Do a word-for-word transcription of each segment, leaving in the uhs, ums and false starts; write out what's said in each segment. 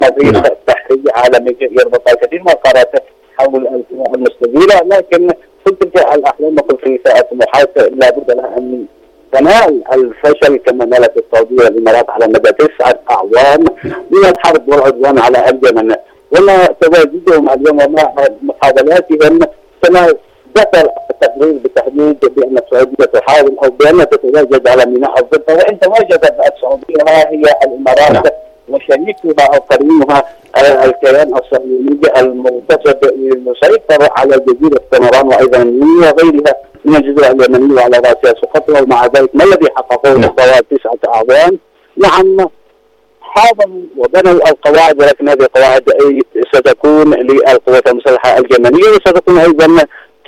مضيق بحري عالمي يربط الكثير من القارات حول القوى المستديرة، لكن كل تلك الأحلام وكل في طموحات لابد لها أن تنال الفشل كما نالت السعودية والإمارات على مدى تسعة أعوام من الحرب والعدوان على اليمن، وما تواجدهم اليوم وما محاولاتهم كما ذكر التقرير بالتحديد بأن السعودية تحاول أو بأن تتواجد على ميناء الضفة، وإن تواجدت السعودية هي الإمارات وشريكها أو قرينها الكيان الصهيوني المغتصب يسيطر على جزيرة سمران وأيضا وغيرها من الجزيرة اليمنية وعلى رأسها سقطها، ومع ذلك ما الذي حققوه طوال تسعة أعوام؟ نعم حاولوا وبنوا القواعد، ولكن هذه القواعد ستكون للقوات المسلحة اليمنية وستكون أيضا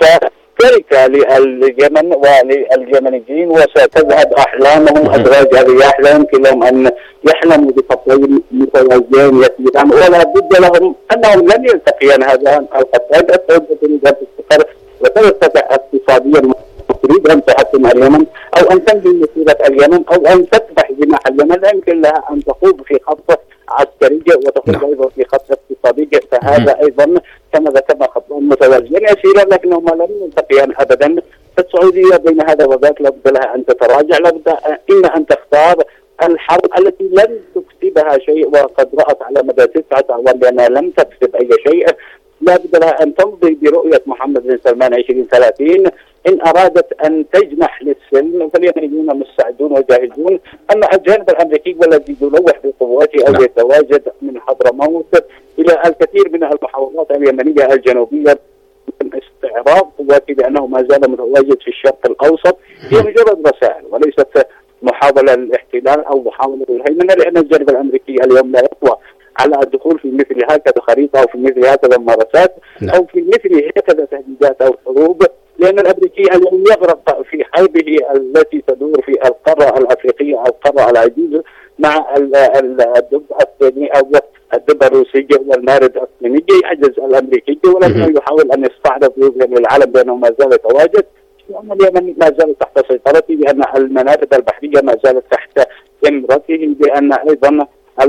كتركة لليمن ولليمنيين، وستذهب أحلامهم أدراج هذه الأحلام كلهم أن يحلموا بخطين متوازيين يسيران، ولا بد لهم أنهم لن يلتقيان هذان الخطين. السعودية تريد أن تستقر وترتفع اقتصاديا، تريد أن تحكم اليمن أو أن تنهي مسيرة اليمن أو أن تذبح جناح اليمن، لا يمكن لها أن تخوض في خط عسكري وتخوض أيضا في خط اقتصادي، فهذا أيضا كما ذكرنا خطوان متوازيين يسيرا لكنهما لن يلتقيان أبدا. فالسعودية بين هذا وذاك لابد لها أن تتراجع، لابد إما أن تختار الحرب التي لن تكسبها شيء وقد رأت على مدى تسعة أعوام بأنها لم تكسب أي شيء، لابد لها أن تمضي برؤية محمد بن سلمان عشرين ثلاثين إن أرادت أن تجنح للسلم، فاليمنيون مستعدون وجاهزون. أما الجانب الأمريكي والذي يلوح بقوته أو يتواجد من حضرموت إلى الكثير من المحافظات اليمنية الجنوبية من استعراض قوته بأنه ما زال متواجد في الشرق الأوسط، هي مجرد رسائل وليست محاولة للاحتلال أو محاولة الهيمنة، لأن الجانب الأمريكي اليوم لا يقوى على الدخول في مثل هكذا خريطة أو في مثل هكذا ممارسات أو في مثل هكذا تهديدات أو حروب، لأن الأمريكي اليوم يغرق في حربه التي تدور في القارة الأفريقية أو القارة العزيزة مع الدب الصيني أو الدب الروسي والمارد الصيني. يعجز الأمريكي ولكنه يحاول أن يستعرض للعالم بأنه ما زال يتواجد، لأن اليمن ما زال تحت سيطرته، بأن المنافذ البحرية ما زالت تحت إمرته، بأن أيضا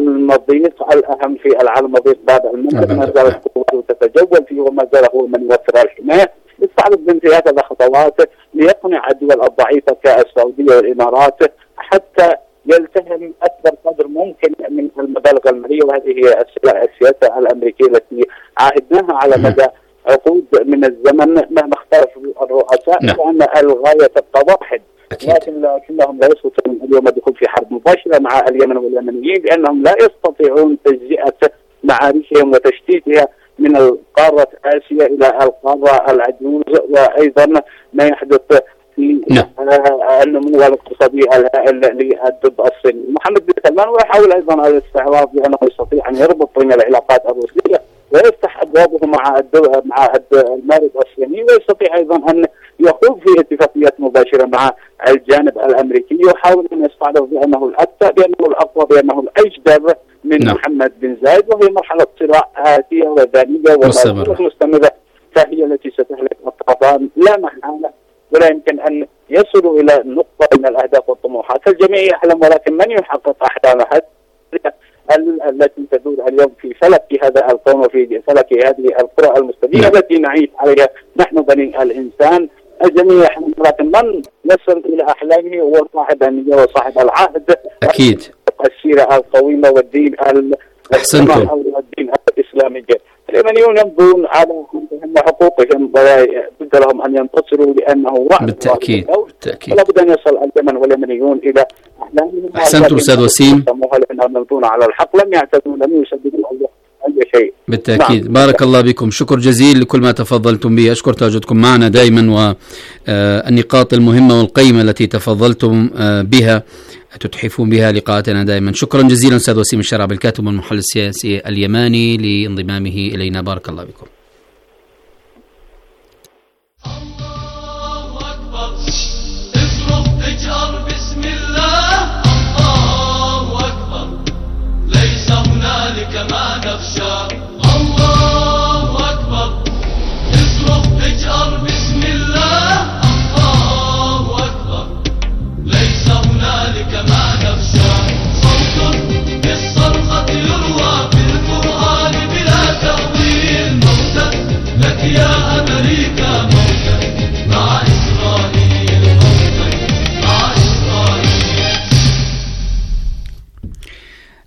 المضيق الأهم في العالم مضيق باب المندب ما زالت قوته تتجول فيه وما زال هو من يوفر الحماية. يستعرض بمثل هكذا خطوات ليقنع الدول الضعيفة كالسعودية والإمارات حتى يلتهم أكبر قدر ممكن من المبالغ المالية، وهذه هي السياسة الأمريكية التي عاهدناها على مدى عقود من الزمن مهما اختلفوا الرؤساء، لأن الغاية تبقى واحد، لكن لكنهم لا يستطيعون اليوم الدخول في حرب مباشرة مع اليمن واليمنيين، لأنهم لا يستطيعون تجزئة معاركهم وتشتيتها من القارة آسيا إلى القارة العجوز، وأيضا ما يحدث في النمو الاقتصادي الهائل للدب الصيني. محمد بن سلمان ويحاول أيضا الاستعراض بأنه يستطيع أن يربط بين العلاقات الروسية ويفتح أبوابه مع مع المارد الصيني، ويستطيع أيضا أن يخوض في اتفاقيات مباشرة مع الجانب الأمريكي، يحاول أن يستعرض بأنه الأكثر بأنه الأقوى بأنه الأجدر من نعم. محمد بن زايد، وهي مرحلة صراع آتية وذانية ومستمرة، فهي التي ستهلك الطرفان لا محالة، ولا يمكن أن يصلوا إلى نقطة من الأهداف والطموحات. الجميع يحلم، ولكن من يحقق أحلامها التي تدور اليوم في فلك هذا الكون وفي فلك هذه القرى المستديرة التي نعيش عليها نحن بني الإنسان. الجميع يحلم، ولكن من يصل إلى أحلامه هو صاحب النية وصاحب العهد. أكيد. السيرة القويمة والدين أحسنتم والدين الإسلامي. اليمنيون يمضون على حقوقهم ولا بد لهم أن ينتصروا لأنه وعد بالتأكيد بالتأكيد ولا بد أن يصل اليمن واليمنيون إلى أحلامهم. أحسنتم أستاذ وسيم، لأنهم يمضون على الحق، لم يعتدوا لم يسددوا أي شيء. بالتأكيد. نعم. بارك الله بكم، شكر جزيل لكل ما تفضلتم به، أشكر تواجدكم معنا دائما والنقاط المهمة والقيمة التي تفضلتم بها تتحفون بها لقاءاتنا دائما. شكرا جزيلا أستاذ وسيم الشرعبي الكاتب والمحلل السياسي اليماني لانضمامه إلينا، بارك الله بكم. بالصرخة يروى بالفؤاد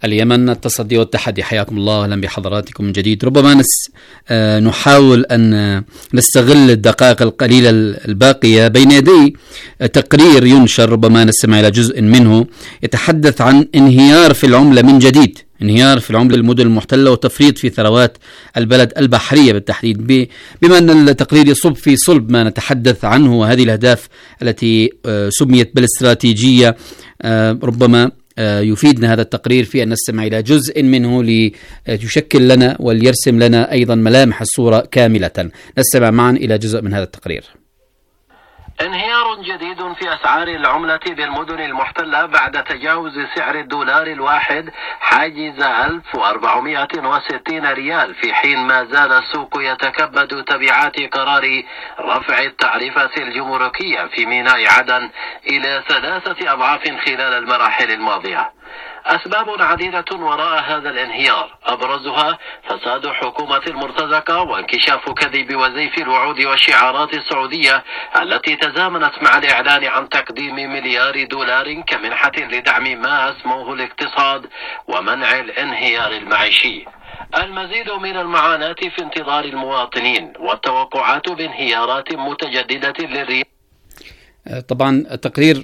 اليمن. التصدي والتحدي، حياكم الله، أهلا بحضراتكم من جديد. ربما نس آه نحاول أن نستغل الدقائق القليلة الباقية بين يدي تقرير ينشر، ربما نستمع إلى جزء منه، يتحدث عن انهيار في العملة من جديد، انهيار في العملة المدن المحتلة وتفريط في ثروات البلد البحرية بالتحديد. بما أن التقرير يصب في صلب ما نتحدث عنه وهذه الأهداف التي سميت بالاستراتيجية، ربما يفيدنا هذا التقرير في أن نستمع إلى جزء منه ليشكل لنا وليرسم لنا أيضا ملامح الصورة كاملة. نستمع معا إلى جزء من هذا التقرير. انهيار جديد في أسعار العملة بالمدن المحتلة بعد تجاوز سعر الدولار الواحد حاجز ألف وأربعمائة وستين ريال، في حين ما زال السوق يتكبد تبعات قرار رفع التعرفة الجمركية في ميناء عدن إلى ثلاثة أضعاف خلال المراحل الماضية. أسباب عديدة وراء هذا الانهيار، أبرزها فساد حكومة المرتزقة وانكشاف كذب وزيف الوعود والشعارات السعودية التي تزامنت مع الإعلان عن تقديم مليار دولار كمنحة لدعم ما أسموه الاقتصاد ومنع الانهيار المعيشي. المزيد من المعاناة في انتظار المواطنين والتوقعات بانهيارات متجددة للرياض. طبعا التقرير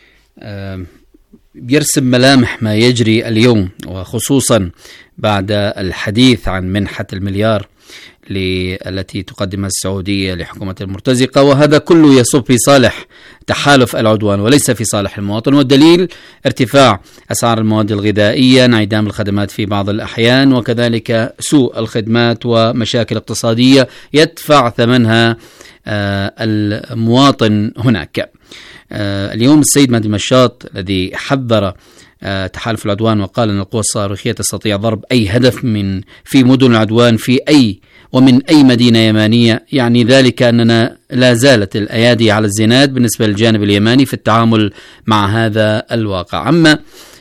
يرسم ملامح ما يجري اليوم، وخصوصا بعد الحديث عن منحة المليار التي تقدمها السعودية لحكومة المرتزقة، وهذا كله يصب في صالح تحالف العدوان وليس في صالح المواطن. والدليل ارتفاع أسعار المواد الغذائية، انعدام الخدمات في بعض الأحيان، وكذلك سوء الخدمات ومشاكل اقتصادية يدفع ثمنها المواطن هناك. اليوم السيد مهدي مشاط الذي حذر تحالف العدوان وقال أن القوى الصاروخية تستطيع ضرب أي هدف من في مدن العدوان في أي ومن أي مدينة يمانية، يعني ذلك أننا لا زالت الأيادي على الزناد بالنسبة للجانب اليماني في التعامل مع هذا الواقع. أما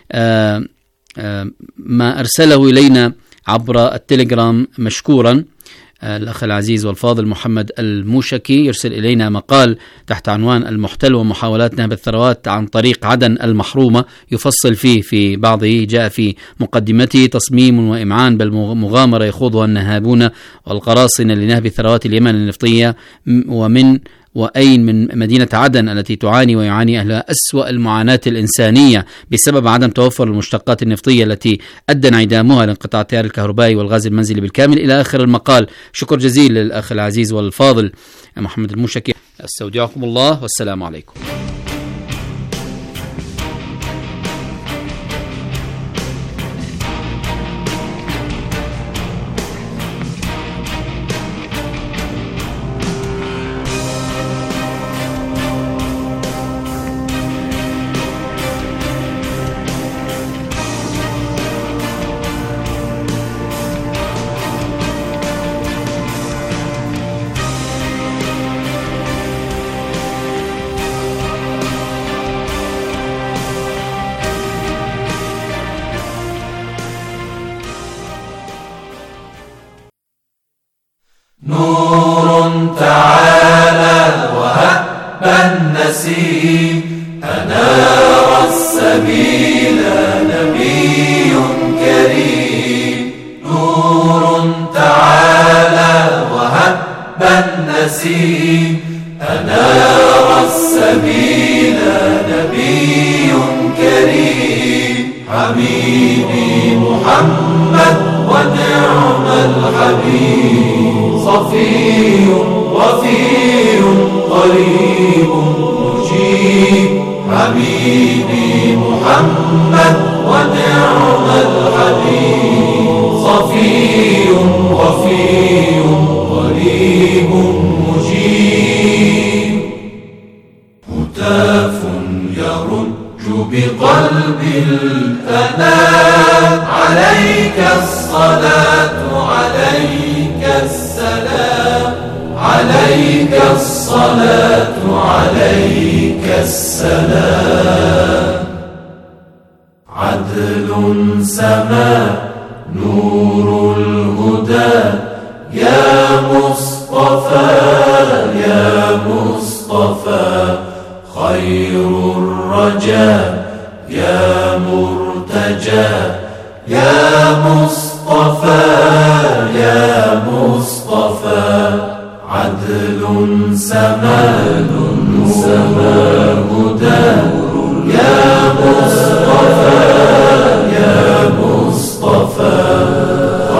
ما أرسله إلينا عبر التليجرام مشكورا الأخ العزيز والفاضل محمد الموشكي، يرسل إلينا مقال تحت عنوان المحتل ومحاولات نهب الثروات عن طريق عدن المحرومة، يفصل فيه في بعضه، جاء في مقدمته تصميم وإمعان بل مغامرة يخوضها النهابون والقراصنة لنهب ثروات اليمن النفطية ومن وأين من مدينة عدن التي تعاني ويعاني أهلها أسوأ المعاناة الإنسانية بسبب عدم توفر المشتقات النفطية التي أدى انعدامها لانقطاع التيار الكهربائي والغاز المنزلي بالكامل، إلى آخر المقال. شكر جزيل للأخ العزيز والفاضل محمد الموشكي. استودعكم الله والسلام عليكم. نور تعالى وهب النسيم أنار السبيل نبي كريم. نور تعالى وهب النسيم أنار السبيل نبي كريم. حبيبي محمد ونعم الحبيب، صفي وفي قريب مجيب. حبيبي محمد ونعم الحبيب، صفي وفي قريب مجيب. هتاف يرج بقلب الأنام، عليك الصلاة عليك السلام، عليك الصلاة عليك السلام. عدل سما نور الهدى يا مصطفى يا مصطفى، خير الرجاء يا مرتجى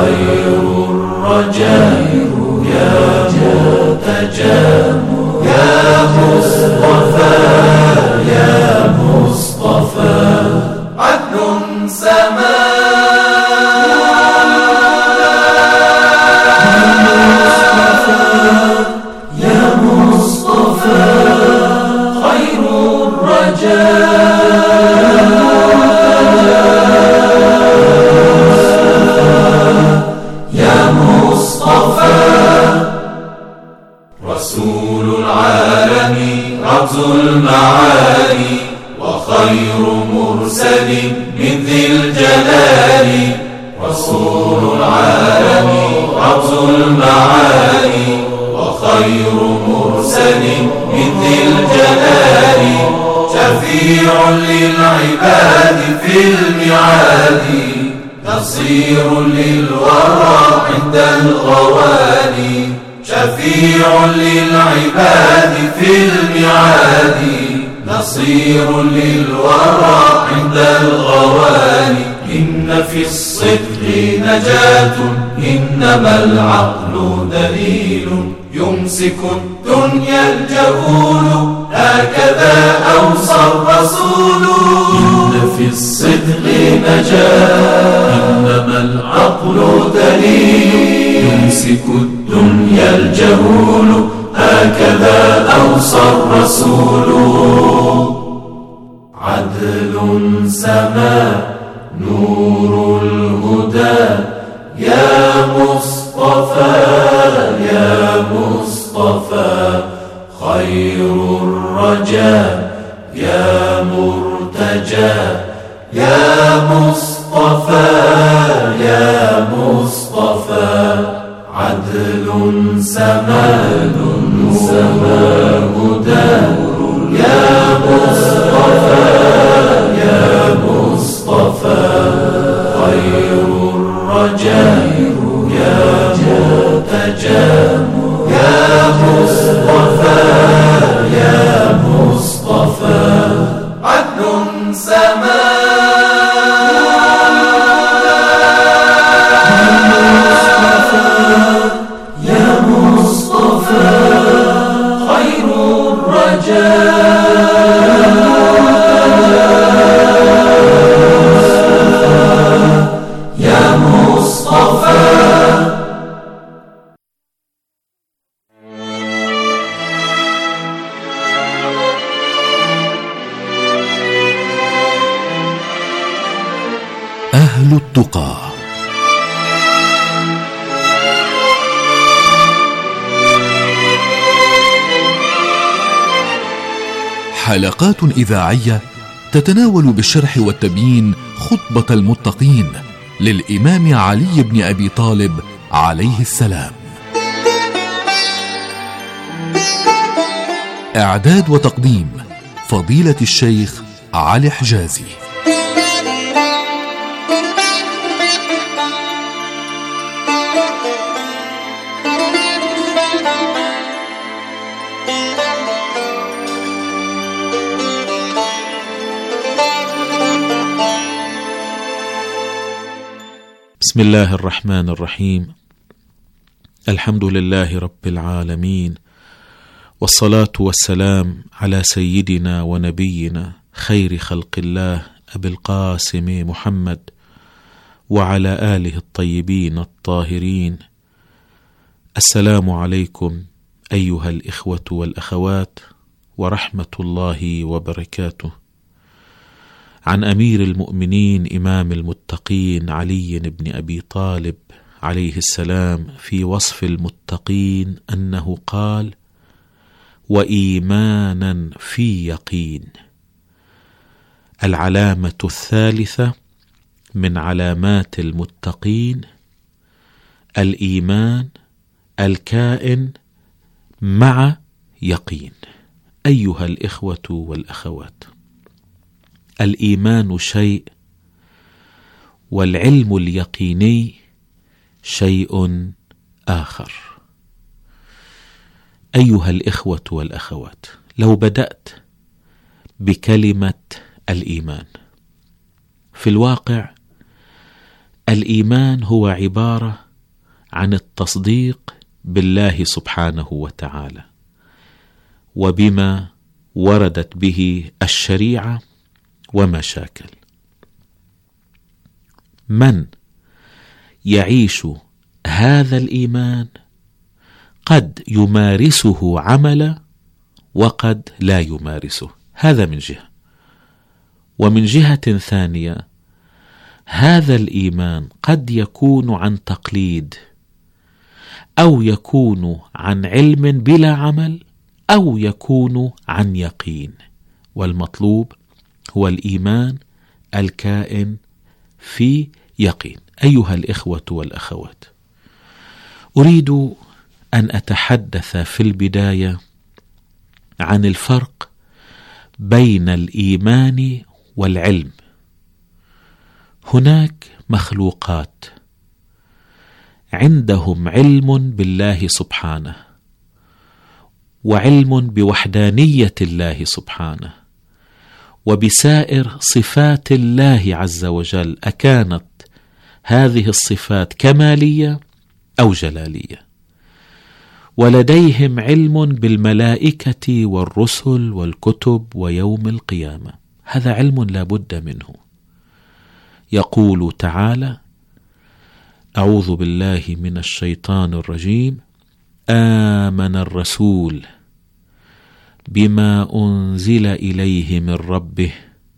خير الرجاء يا مرتجى يا مصطفى يا مصطفى عدل سماء يا مصطفى خير الرجاء يا مصطفى رسول العالم رمز المعاني وخير مرسل من ذي الجلال رسول العالم رمز المعاني وخير مرسل من ذي الجلال شفيع للعباد في الميعاد نصير للورى عند الغواني شفيع للعباد في الميعاد نصير للورى عند الغواني إن في الصدق نجاة إنما العقل دليل يمسك الدنيا الجهول هكذا أوصى الرسول إن في الصدق نجاة إنما العقل دليل يمسك الدنيا الجهول هكذا أوصى الرسول عدل سما نور الهدى يا مصطفى يا مصطفى خير الرجاء يا مرتجى يا مصطفى يا مصطفى عدل سما سما هدى يا مصطفى يا مصطفى خير الرجاء يا مرتجى يا مصطفى يا مصطفى عدل سما يا مصطفى خير الرجاء يا مصطفى أهل التقى حلقات إذاعية تتناول بالشرح والتبيين خطبة المتقين للإمام علي بن أبي طالب عليه السلام. إعداد وتقديم فضيلة الشيخ علي حجازي. بسم الله الرحمن الرحيم. الحمد لله رب العالمين، والصلاة والسلام على سيدنا ونبينا خير خلق الله أبي القاسم محمد وعلى آله الطيبين الطاهرين. السلام عليكم أيها الإخوة والأخوات ورحمة الله وبركاته. عن أمير المؤمنين إمام المتقين علي بن أبي طالب عليه السلام في وصف المتقين أنه قال: وإيمانا في يقين. العلامة الثالثة من علامات المتقين الإيمان الكائن مع يقين. أيها الإخوة والأخوات، الإيمان شيء والعلم اليقيني شيء آخر. أيها الإخوة والأخوات، لو بدأت بكلمة الإيمان، في الواقع الإيمان هو عبارة عن التصديق بالله سبحانه وتعالى وبما وردت به الشريعة وما شاكل. من يعيش هذا الإيمان قد يمارسه عملا وقد لا يمارسه، هذا من جهة. ومن جهة ثانية هذا الإيمان قد يكون عن تقليد أو يكون عن علم بلا عمل أو يكون عن يقين، والمطلوب هو الإيمان الكائن في يقين. أيها الإخوة والأخوات، أريد أن أتحدث في البداية عن الفرق بين الإيمان والعلم. هناك مخلوقات عندهم علم بالله سبحانه وعلم بوحدانية الله سبحانه وبسائر صفات الله عز وجل، أكانت هذه الصفات كمالية أو جلالية. ولديهم علم بالملائكة والرسل والكتب ويوم القيامة، هذا علم لا بد منه. يقول تعالى: أعوذ بالله من الشيطان الرجيم، آمن الرسول بما أنزل إليه من ربه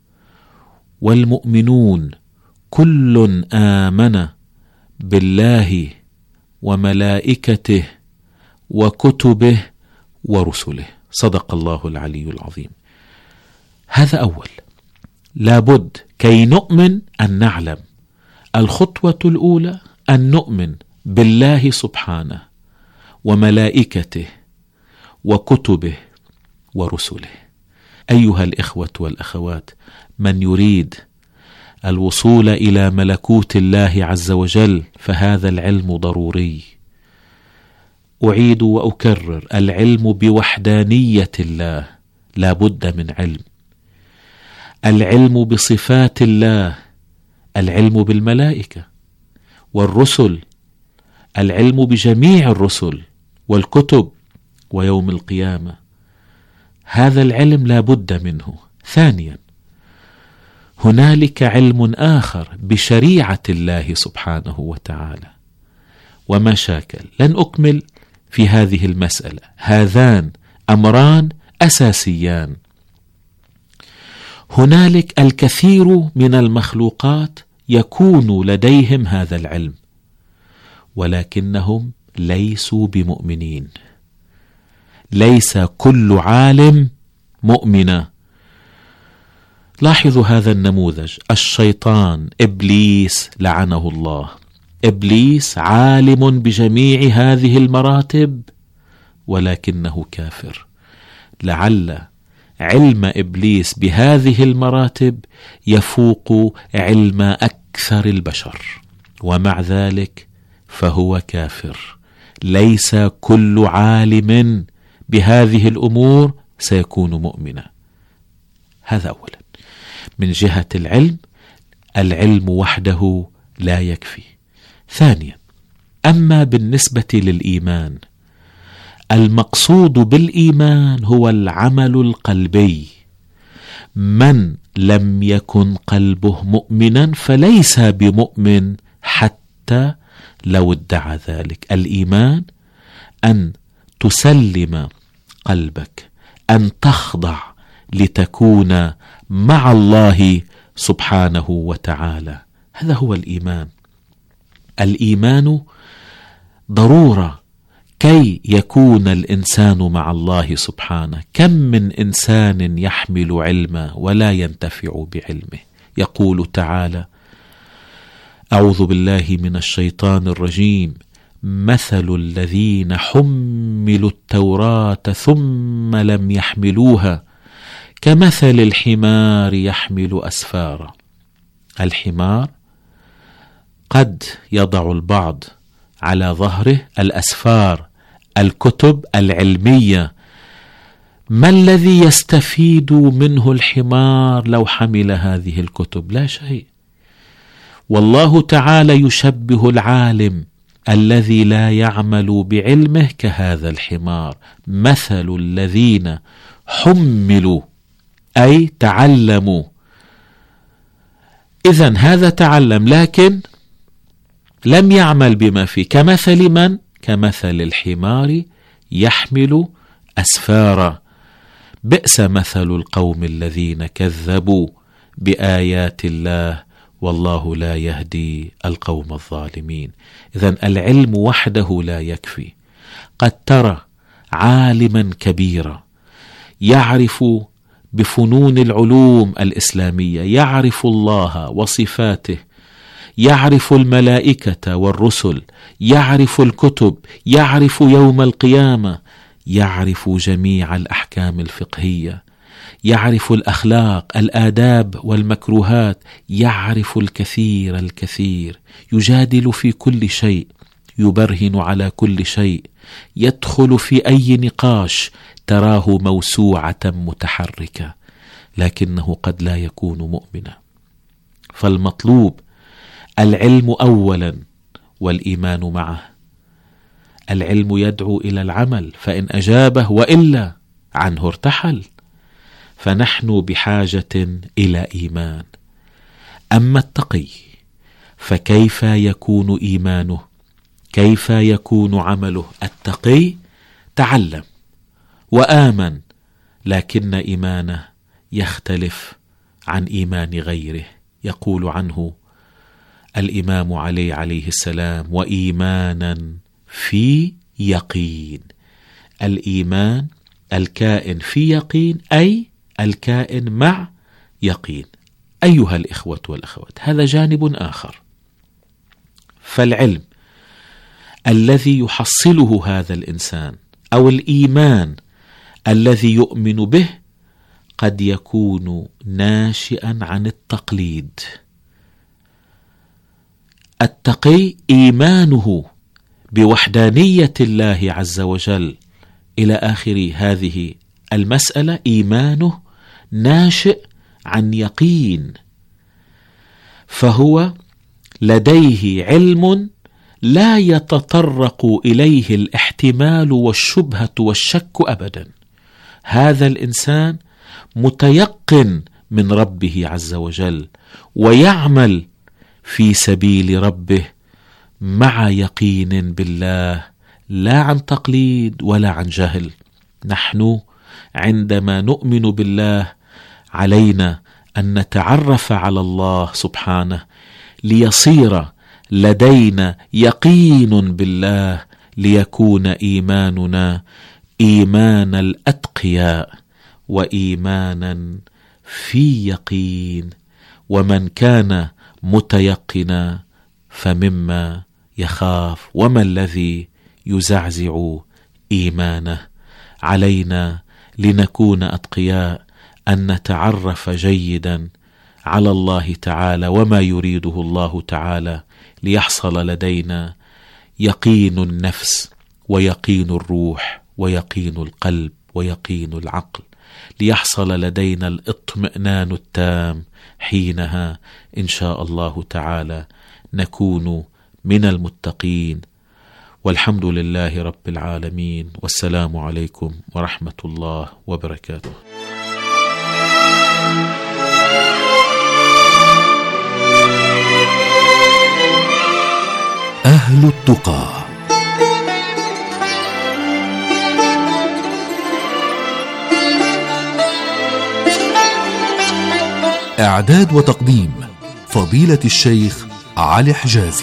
والمؤمنون كل آمن بالله وملائكته وكتبه ورسله. صدق الله العلي العظيم. هذا أول، لابد كي نؤمن أن نعلم. الخطوة الأولى أن نؤمن بالله سبحانه وملائكته وكتبه ورسله. أيها الإخوة والأخوات، من يريد الوصول إلى ملكوت الله عز وجل فهذا العلم ضروري. أعيد وأكرر، العلم بوحدانية الله لا بد من علم، العلم بصفات الله، العلم بالملائكة والرسل، العلم بجميع الرسل والكتب ويوم القيامة، هذا العلم لا بد منه. ثانيا، هنالك علم آخر بشريعة الله سبحانه وتعالى وما شاكل. لن أكمل في هذه المسألة، هذان أمران أساسيان. هنالك الكثير من المخلوقات يكون لديهم هذا العلم ولكنهم ليسوا بمؤمنين. ليس كل عالم مؤمنا. لاحظوا هذا النموذج، الشيطان إبليس لعنه الله، إبليس عالم بجميع هذه المراتب ولكنه كافر. لعل علم إبليس بهذه المراتب يفوق علم أكثر البشر، ومع ذلك فهو كافر. ليس كل عالم بهذه الأمور سيكون مؤمنا. هذا أولا. من جهة العلم، العلم وحده لا يكفي. ثانيا، أما بالنسبة للإيمان، المقصود بالإيمان هو العمل القلبي. من لم يكن قلبه مؤمنا فليس بمؤمن حتى لو ادعى ذلك. الإيمان أن تسلم قلبك، أن تخضع لتكون مع الله سبحانه وتعالى، هذا هو الإيمان. الإيمان ضرورة كي يكون الإنسان مع الله سبحانه. كم من إنسان يحمل علما ولا ينتفع بعلمه. يقول تعالى: أعوذ بالله من الشيطان الرجيم، مثل الذين حملوا التوراة ثم لم يحملوها كمثل الحمار يحمل أسفارا. الحمار قد يضع البعض على ظهره الأسفار، الكتب العلمية. ما الذي يستفيد منه الحمار لو حمل هذه الكتب؟ لا شيء. والله تعالى يشبه العالم الذي لا يعمل بعلمه كهذا الحمار، مثل الذين حملوا أي تعلموا. إذن هذا تعلم لكن لم يعمل بما فيه، كمثل من؟ كمثل الحمار يحمل أسفارا. بئس مثل القوم الذين كذبوا بآيات الله والله لا يهدي القوم الظالمين. إذن العلم وحده لا يكفي. قد ترى عالما كبيرا يعرف بفنون العلوم الإسلامية، يعرف الله وصفاته، يعرف الملائكة والرسل، يعرف الكتب، يعرف يوم القيامة، يعرف جميع الأحكام الفقهية، يعرف الأخلاق، الآداب والمكروهات، يعرف الكثير الكثير، يجادل في كل شيء، يبرهن على كل شيء، يدخل في أي نقاش تراه موسوعة متحركة، لكنه قد لا يكون مؤمنا. فالمطلوب العلم أولا والإيمان معه. العلم يدعو إلى العمل، فإن أجابه وإلا عنه ارتحل. فنحن بحاجة إلى إيمان. أما التقي فكيف يكون إيمانه؟ كيف يكون عمله؟ التقي تعلم وآمن، لكن إيمانه يختلف عن إيمان غيره. يقول عنه الإمام علي عليه السلام: وإيمانا في يقين. الإيمان الكائن في يقين، أي الكائن مع يقين. أيها الإخوة والأخوات، هذا جانب آخر. فالعلم الذي يحصله هذا الإنسان أو الإيمان الذي يؤمن به قد يكون ناشئا عن التقليد. التقي إيمانه بوحدانية الله عز وجل إلى آخر هذه المسألة، إيمانه ناشئ عن يقين، فهو لديه علم لا يتطرق إليه الاحتمال والشبهة والشك أبدا. هذا الإنسان متيقن من ربه عز وجل ويعمل في سبيل ربه مع يقين بالله، لا عن تقليد ولا عن جهل. نحن عندما نؤمن بالله علينا أن نتعرف على الله سبحانه ليصير لدينا يقين بالله، ليكون إيماننا إيمان الأتقياء وإيمانا في يقين. ومن كان متيقنا فمما يخاف وما الذي يزعزع إيمانه. علينا لنكون أتقياء أن نتعرف جيدا على الله تعالى وما يريده الله تعالى، ليحصل لدينا يقين النفس ويقين الروح ويقين القلب ويقين العقل، ليحصل لدينا الاطمئنان التام. حينها إن شاء الله تعالى نكون من المتقين. والحمد لله رب العالمين، والسلام عليكم ورحمة الله وبركاته. أهل التقى. إعداد وتقديم فضيلة الشيخ علي حجازي.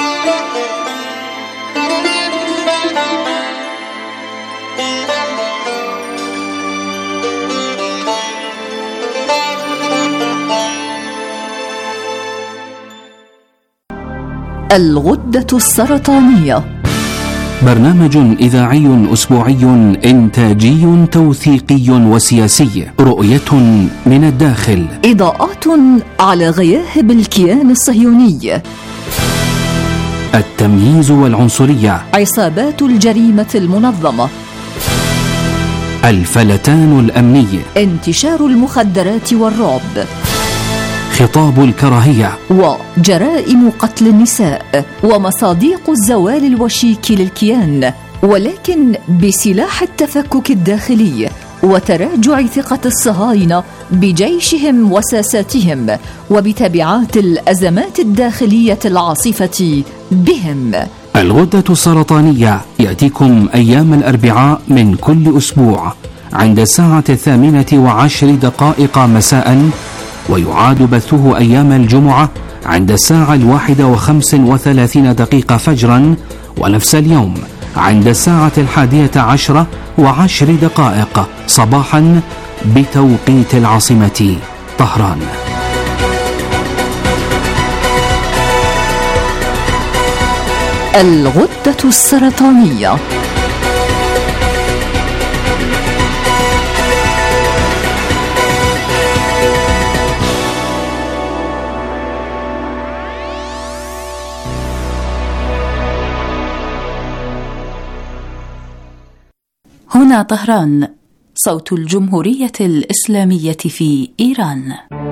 الغدة السرطانية، برنامج إذاعي أسبوعي إنتاجي توثيقي وسياسي، رؤية من الداخل، إضاءات على غياهب الكيان الصهيوني، التمييز والعنصرية، عصابات الجريمة المنظمة، الفلتان الأمني، انتشار المخدرات والرعب، خطاب الكراهية، وجرائم قتل النساء، ومصاديق الزوال الوشيك للكيان، ولكن بسلاح التفكك الداخلي وتراجع ثقة الصهاينة بجيشهم وساساتهم، وبتبعات الأزمات الداخلية العاصفة بهم. الغدة السرطانية يأتيكم أيام الأربعاء من كل أسبوع عند الساعة الثامنة وعشر دقائق مساء، ويعاد بثه أيام الجمعة عند الساعة الواحدة وخمس وثلاثين دقيقة فجرا، ونفس اليوم عند الساعة الحادية عشرة وعشر دقائق صباحا بتوقيت العاصمة طهران. الغدة السرطانية. هنا طهران، صوت الجمهورية الإسلامية في إيران.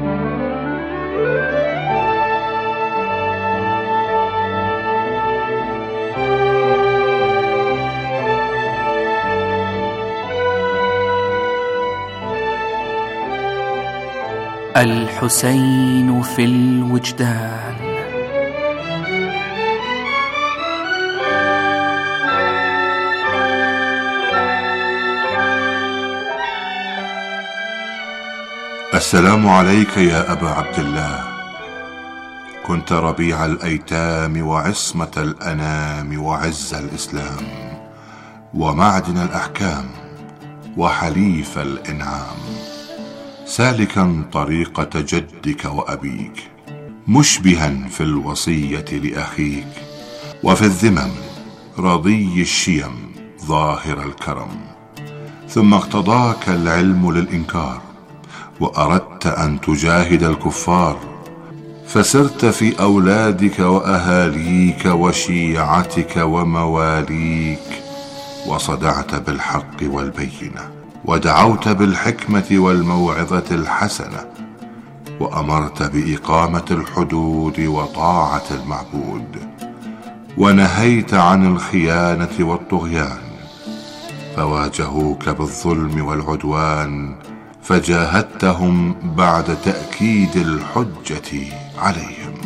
الحسين في الوجدان. السلام عليك يا أبا عبد الله، كنت ربيع الأيتام وعصمة الأنام وعز الإسلام ومعدن الأحكام وحليف الإنعام، سالكا طريقة جدك وأبيك، مشبها في الوصية لأخيك، وفي الذمم رضي الشيم ظاهر الكرم، ثم اقتضاك العلم للإنكار، وأردت أن تجاهد الكفار، فسرت في أولادك وأهاليك وشيعتك ومواليك، وصدعت بالحق والبينة، ودعوت بالحكمة والموعظة الحسنة، وأمرت بإقامة الحدود وطاعة المعبود، ونهيت عن الخيانة والطغيان، فواجهوك بالظلم والعدوان، فجاهدتهم بعد تأكيد الحجة عليهم.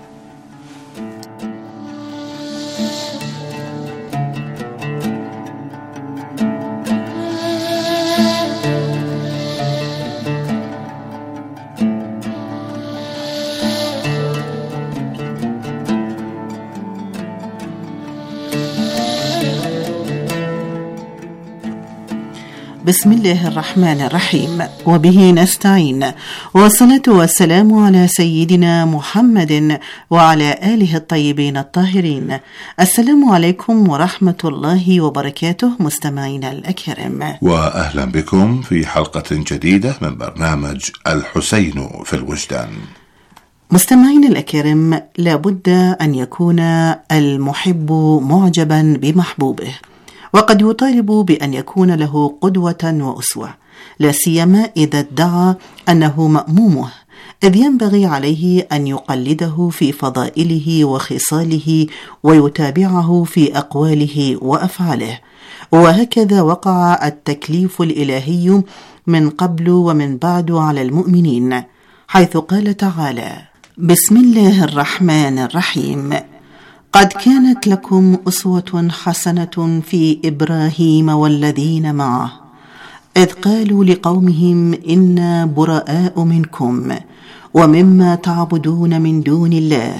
بسم الله الرحمن الرحيم، وبه نستعين، والصلاة والسلام على سيدنا محمد وعلى آله الطيبين الطاهرين. السلام عليكم ورحمة الله وبركاته مستمعينا الأكرام، وأهلا بكم في حلقة جديدة من برنامج الحسين في الوجدان. مستمعين الأكرام، لابد أن يكون المحب معجبا بمحبوبه، وقد يطالب بأن يكون له قدوة وأسوة، لا سيما إذا ادعى أنه مأمومه، إذ ينبغي عليه أن يقلده في فضائله وخصاله، ويتابعه في أقواله وأفعاله. وهكذا وقع التكليف الإلهي من قبل ومن بعد على المؤمنين، حيث قال تعالى: بسم الله الرحمن الرحيم، قد كانت لكم أسوة حسنة في إبراهيم والذين معه إذ قالوا لقومهم إنا براء منكم ومما تعبدون من دون الله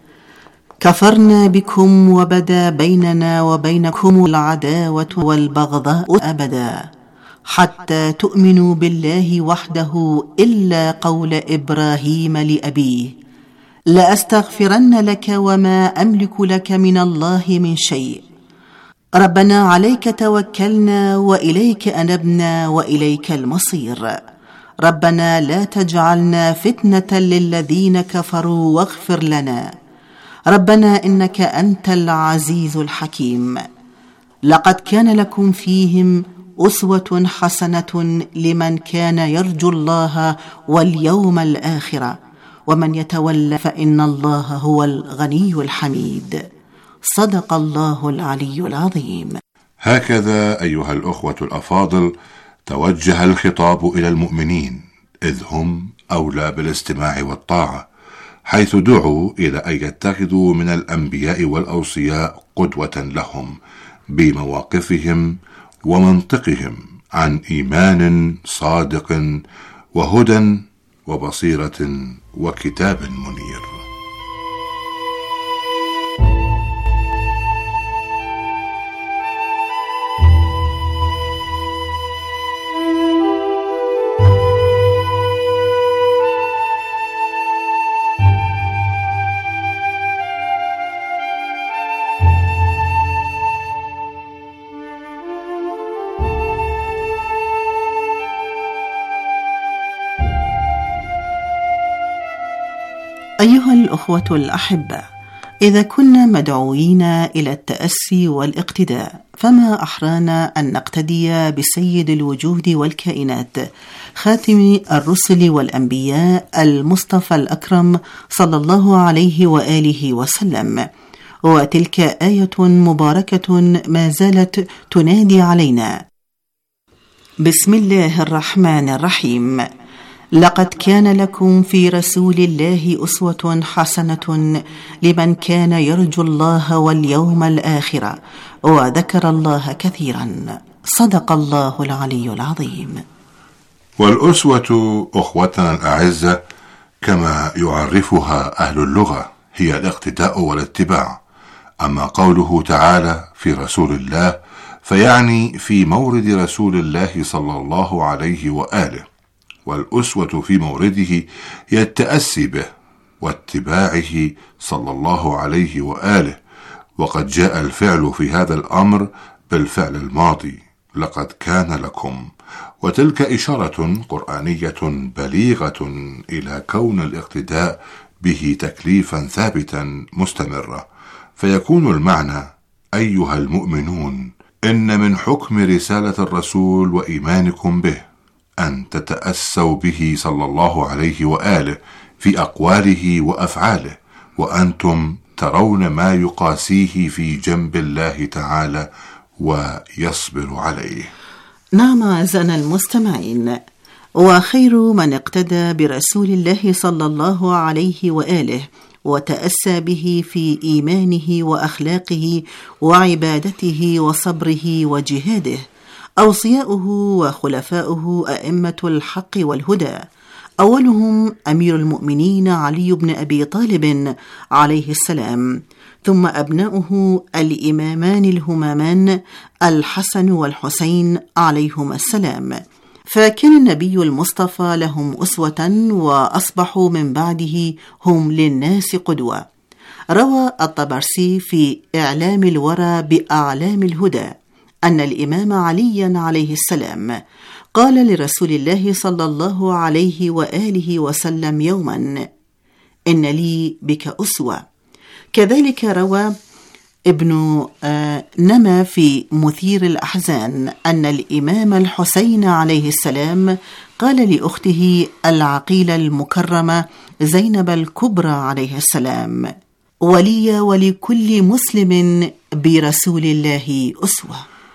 كفرنا بكم وبدا بيننا وبينكم العداوة والبغضاء أبدا حتى تؤمنوا بالله وحده إلا قول إبراهيم لأبيه لأستغفرن لك وما أملك لك من الله من شيء، ربنا عليك توكلنا وإليك أنبنا وإليك المصير، ربنا لا تجعلنا فتنة للذين كفروا واغفر لنا، ربنا إنك أنت العزيز الحكيم. لقد كان لكم فيهم أسوة حسنة لمن كان يرجو الله واليوم الآخر ومن يتولى فإن الله هو الغني الحميد. صدق الله العلي العظيم. هكذا أيها الأخوة الأفاضل توجه الخطاب إلى المؤمنين، إذ هم أولى بالاستماع والطاعة، حيث دعوا إلى أن يتخذوا من الأنبياء والأوصياء قدوة لهم بمواقفهم ومنطقهم عن إيمان صادق وهدى وبصيرة وكتاب منير. أيها الأخوة الأحبة، إذا كنا مدعوين إلى التأسي والاقتداء، فما أحرانا أن نقتدي بسيد الوجود والكائنات، خاتم الرسل والأنبياء، المصطفى الأكرم صلى الله عليه وآله وسلم. وتلك آية مباركة ما زالت تنادي علينا: بسم الله الرحمن الرحيم. لقد كان لكم في رسول الله أسوة حسنة لمن كان يرجو الله واليوم الآخر وذكر الله كثيرا. صدق الله العلي العظيم. والأسوة أخوتنا الأعزة كما يعرفها أهل اللغة هي الاقتداء والاتباع. أما قوله تعالى في رسول الله فيعني في مورد رسول الله صلى الله عليه وآله، والأسوة في مورده هي التأسي به واتباعه صلى الله عليه وآله. وقد جاء الفعل في هذا الأمر بالفعل الماضي: لقد كان لكم، وتلك إشارة قرآنية بليغة إلى كون الاقتداء به تكليفا ثابتا مستمرا، فيكون المعنى: أيها المؤمنون، إن من حكم رسالة الرسول وإيمانكم به أن تتأسوا به صلى الله عليه وآله في أقواله وأفعاله، وأنتم ترون ما يقاسيه في جنب الله تعالى ويصبر عليه. نعم أعزائنا المستمعين، وخير من اقتدى برسول الله صلى الله عليه وآله وتأسى به في إيمانه وأخلاقه وعبادته وصبره وجهاده أوصياؤه وخلفاؤه أئمة الحق والهدى، أولهم أمير المؤمنين علي بن أبي طالب عليه السلام، ثم أبناؤه الإمامان الهمامان الحسن والحسين عليهما السلام، فكان النبي المصطفى لهم أسوة، وأصبحوا من بعده هم للناس قدوة. روى الطبرسي في إعلام الورى بأعلام الهدى أن الإمام عليا عليه السلام قال لرسول الله صلى الله عليه وآله وسلم يوما: إن لي بك أسوة. كذلك روى ابن نما في مثير الأحزان أن الإمام الحسين عليه السلام قال لأخته العقيلة المكرمة زينب الكبرى عليه السلام: ولي ولكل مسلم برسول الله أسوة.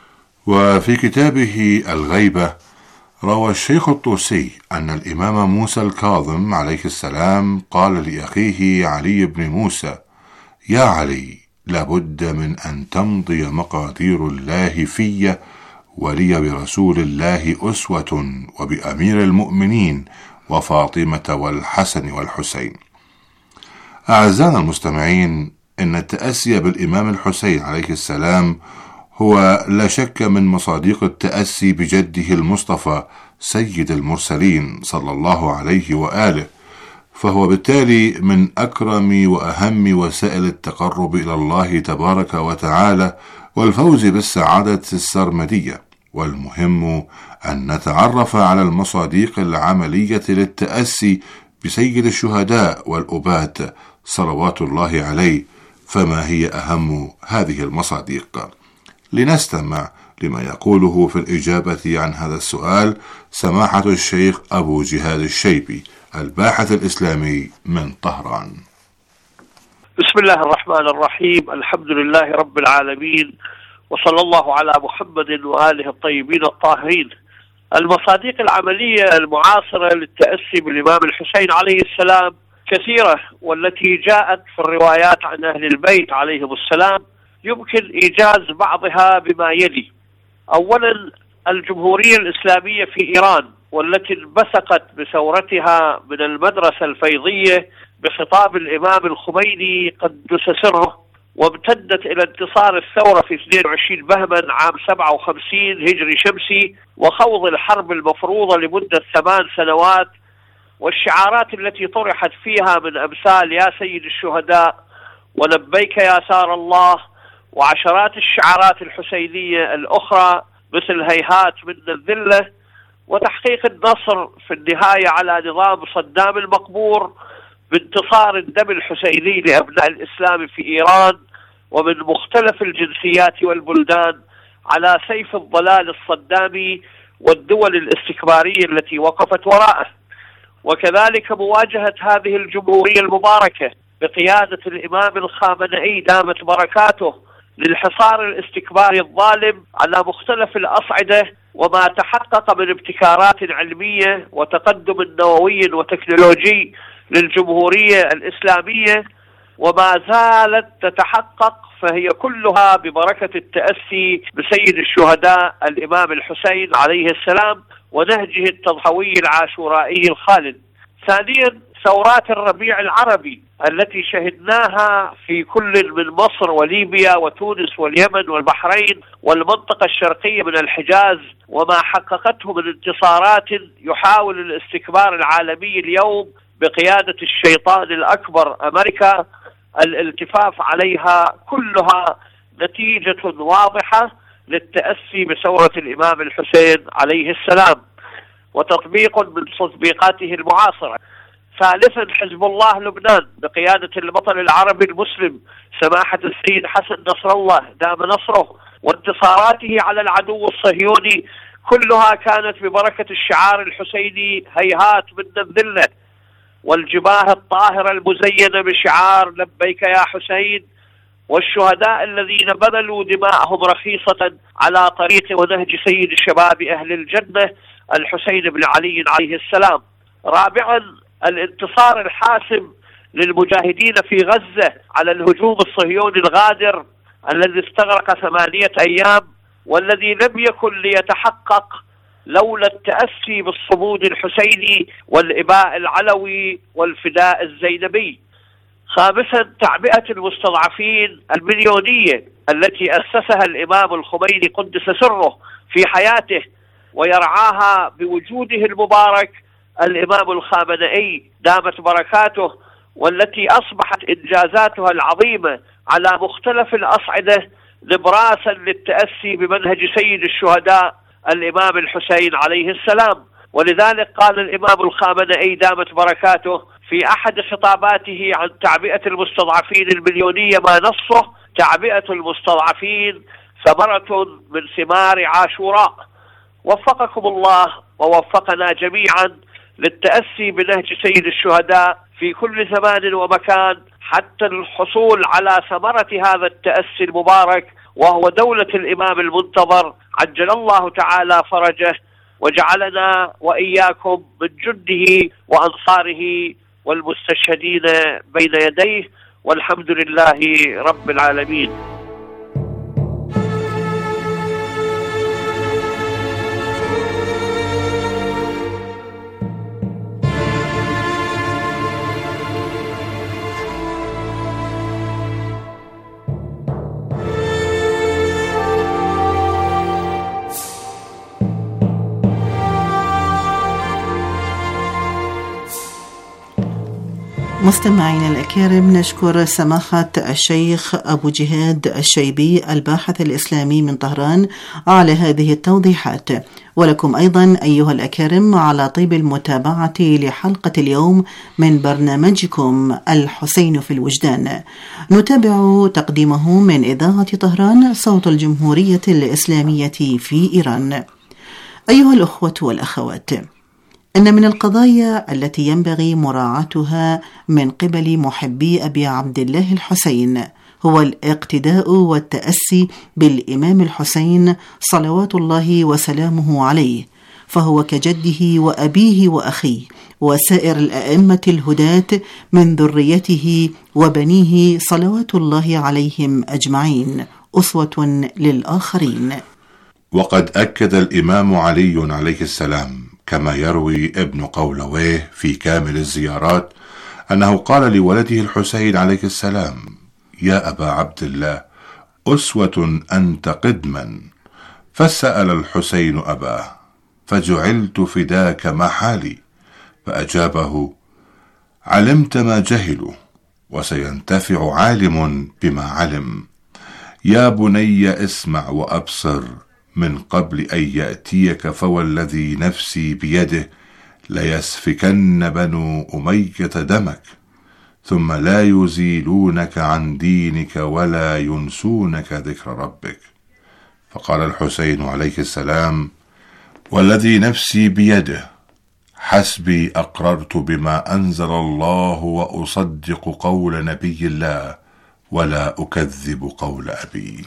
وفي كتابه الغيبة روى الشيخ الطوسي أن الإمام موسى الكاظم عليه السلام قال لأخيه علي بن موسى: يا علي، لابد من أن تمضي مقادير الله في ولي برسول الله أسوة، وبأمير المؤمنين وفاطمة والحسن والحسين. أعزائنا المستمعين، إن التأسي بالإمام الحسين عليه السلام هو لا شك من مصادق التأسي بجده المصطفى سيد المرسلين صلى الله عليه وآله، فهو بالتالي من أكرم وأهم وسائل التقرب إلى الله تبارك وتعالى والفوز بالسعادة السرمدية. والمهم أن نتعرف على المصادق العملية للتأسي بسيد الشهداء والأبات صلوات الله عليه. فما هي أهم هذه المصادق؟ لنستمع لما يقوله في الإجابة عن هذا السؤال سماحة الشيخ أبو جهاد الشيبي الباحث الإسلامي من طهران. بسم الله الرحمن الرحيم. الحمد لله رب العالمين، وصلى الله على محمد وآله الطيبين الطاهرين. المصادق العملية المعاصرة للتأسي بالإمام الحسين عليه السلام كثيرة، والتي جاءت في الروايات عن أهل البيت عليهم السلام يمكن إيجاز بعضها بما يلي. أولا، الجمهورية الإسلامية في إيران، والتي انبثقت بثورتها من المدرسة الفيضية بخطاب الإمام الخميني قدس سره، وامتدت إلى انتصار الثورة في اثنين وعشرين بهمن عام سبعة وخمسين هجري شمسي، وخوض الحرب المفروضة لمدة ثمان سنوات، والشعارات التي طرحت فيها من أمثال يا سيد الشهداء ولبيك يا ثار الله، وعشرات الشعارات الحسينية الأخرى مثل هيهات من الذلة، وتحقيق النصر في النهاية على نظام صدام المقبور بانتصار الدم الحسيني لأبناء الإسلام في إيران ومن مختلف الجنسيات والبلدان على سيف الضلال الصدامي والدول الاستكبارية التي وقفت وراءه. وكذلك مواجهة هذه الجمهورية المباركة بقيادة الإمام الخامنئي دامت بركاته للحصار الاستكباري الظالم على مختلف الأصعدة، وما تحقق من ابتكارات علمية وتقدم نووي وتكنولوجي للجمهورية الإسلامية وما زالت تتحقق، فهي كلها ببركة التأسي بسيد الشهداء الإمام الحسين عليه السلام ونهجه التضحوي العاشورائي الخالد. ثانيا، ثورات الربيع العربي التي شهدناها في كل من مصر وليبيا وتونس واليمن والبحرين والمنطقة الشرقية من الحجاز، وما حققته من انتصارات يحاول الاستكبار العالمي اليوم بقيادة الشيطان الأكبر أمريكا الالتفاف عليها، كلها نتيجة واضحة للتأسي بثورة الإمام الحسين عليه السلام وتطبيق من تطبيقاته المعاصرة. ثالثا، حزب الله لبنان بقيادة البطل العربي المسلم سماحة السيد حسن نصر الله دام نصره، وانتصاراته على العدو الصهيوني كلها كانت ببركة الشعار الحسيني هيهات من الذلة، والجباه الطاهرة المزينة بشعار لبيك يا حسين، والشهداء الذين بذلوا دماءهم رخيصة على طريق ونهج سيد شباب أهل الجنة الحسين بن علي عليه السلام. رابعا، الانتصار الحاسم للمجاهدين في غزة على الهجوم الصهيوني الغادر الذي استغرق ثمانية أيام، والذي لم يكن ليتحقق لولا التأسي بالصمود الحسيني والإباء العلوي والفداء الزينبي. خامسا، تعبئة المستضعفين المليونية التي أسسها الإمام الخميني قدس سره في حياته ويرعاها بوجوده المبارك الإمام الخامنئي دامت بركاته، والتي أصبحت إنجازاتها العظيمة على مختلف الأصعدة نبراسا للتأسي بمنهج سيد الشهداء الإمام الحسين عليه السلام. ولذلك قال الإمام الخامنئي دامت بركاته في أحد خطاباته عن تعبئة المستضعفين المليونية ما نصه: تعبئة المستضعفين ثمرة من ثمار عاشوراء. وفقكم الله ووفقنا جميعا للتأسي بنهج سيد الشهداء في كل زمان ومكان حتى الحصول على ثمرة هذا التأسي المبارك، وهو دولة الإمام المنتظر عجل الله تعالى فرجه، وجعلنا وإياكم من جنده وأنصاره والمستشهدين بين يديه، والحمد لله رب العالمين. مستمعينا الأكارم، نشكر سماحة الشيخ أبو جهاد الشيبي الباحث الإسلامي من طهران على هذه التوضيحات، ولكم أيضا أيها الأكارم على طيب المتابعة لحلقة اليوم من برنامجكم الحسين في الوجدان. نتابع تقديمه من إذاعة طهران صوت الجمهورية الإسلامية في إيران. أيها الأخوة والأخوات، إن من القضايا التي ينبغي مراعاتها من قبل محبي أبي عبد الله الحسين هو الاقتداء والتأسي بالإمام الحسين صلوات الله وسلامه عليه، فهو كجده وأبيه وأخيه وسائر الأئمة الهداة من ذريته وبنيه صلوات الله عليهم أجمعين أسوة للآخرين. وقد أكد الإمام علي عليه السلام كما يروي ابن قولويه في كامل الزيارات أنه قال لولده الحسين عليه السلام: يا أبا عبد الله، أسوة أنت قدما. فسأل الحسين أباه: فجعلت فداك ما حالي؟ فأجابه: علمت ما جهلوا، وسينتفع عالم بما علم. يا بني اسمع وأبصر من قبل أن يأتيك، فوالذي نفسي بيده ليسفكن بنو أمية دمك، ثم لا يزيلونك عن دينك ولا ينسونك ذكر ربك. فقال الحسين عليه السلام: والذي نفسي بيده حسبي أقررت بما أنزل الله وأصدق قول نبي الله ولا أكذب قول أبي.